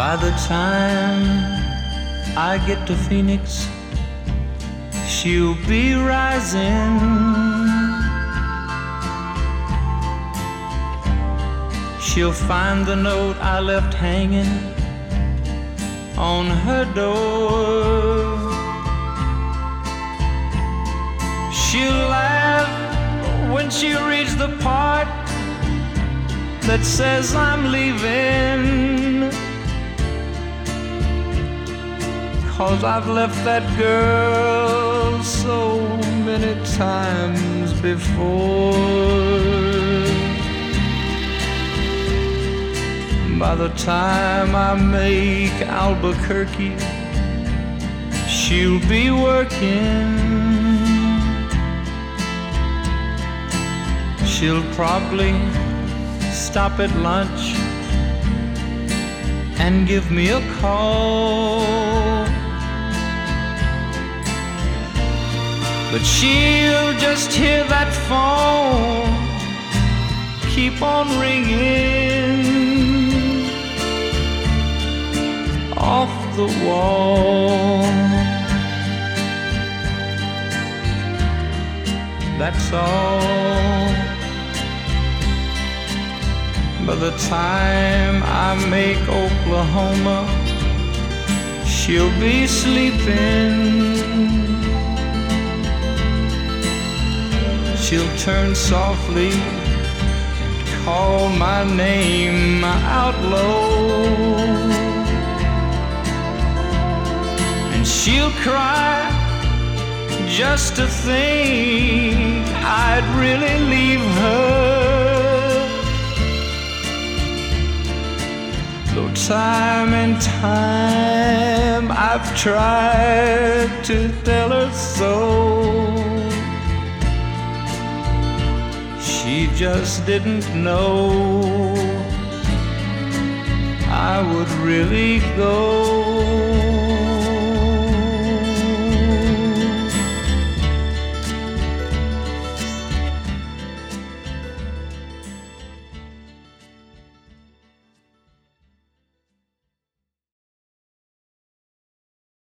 By the time I get to Phoenix, she'll be rising. She'll find the note I left hanging on her door. She'll laugh when she reads the part that says I'm leaving, 'cause I've left that girl so many times before. By the time I make Albuquerque, she'll be working. She'll probably stop at lunch and give me a call, but she'll just hear that phone keep on ringing off the wall. That's all. By the time I make Oklahoma, she'll be sleeping. She'll turn softly, call my name out low, and she'll cry just to think I'd really leave her. Though time and time I've tried to tell her so, she just didn't know I would really go.